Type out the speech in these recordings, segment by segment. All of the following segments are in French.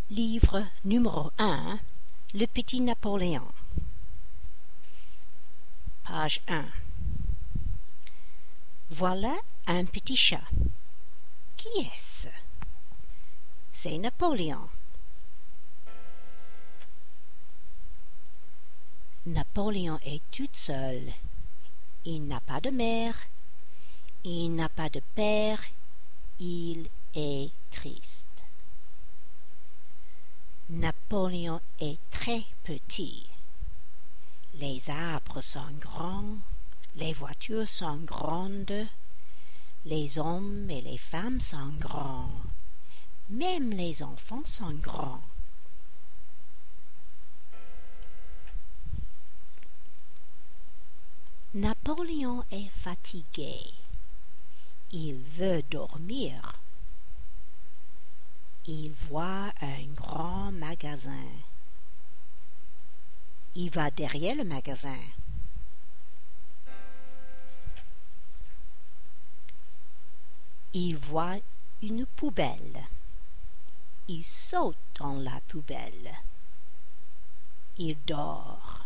Livre numéro 1, Le petit Napoléon. Page 1. Voilà un petit chat. Qui est-ce? C'est Napoléon. Napoléon est tout seul. Il n'a pas de mère, il n'a pas de père, il est triste. Napoléon est très petit. Les arbres sont grands, les voitures sont grandes, les hommes et les femmes sont grands, même les enfants sont grands. Napoléon est fatigué. Il veut dormir. Il voit un grand magasin. Il va derrière le magasin. Il voit une poubelle. Il saute dans la poubelle. Il dort.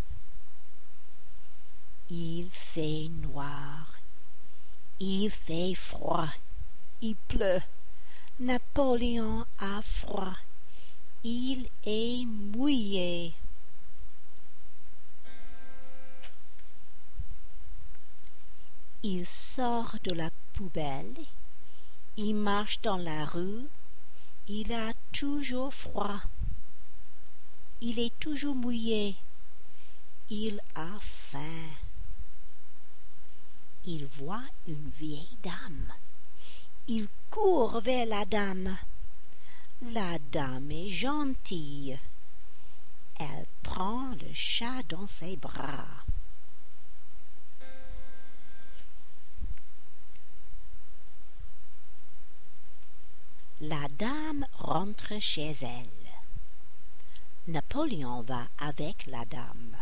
Il fait noir. Il fait froid. Il pleut. Napoléon a froid. Il est mouillé. Il sort de la poubelle. Il marche dans la rue. Il a toujours froid. Il est toujours mouillé. Il a faim. Il voit une vieille dame. Il court vers la dame. La dame est gentille. Elle prend le chat dans ses bras. La dame rentre chez elle. Napoléon va avec la dame.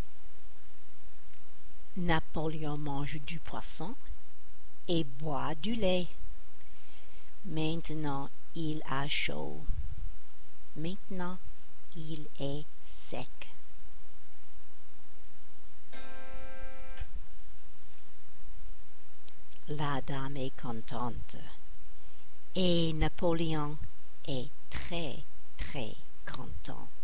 Napoléon mange du poisson et boit du lait. Maintenant, il a chaud. Maintenant, il est sec. La dame est contente. Et Napoléon est très, très content.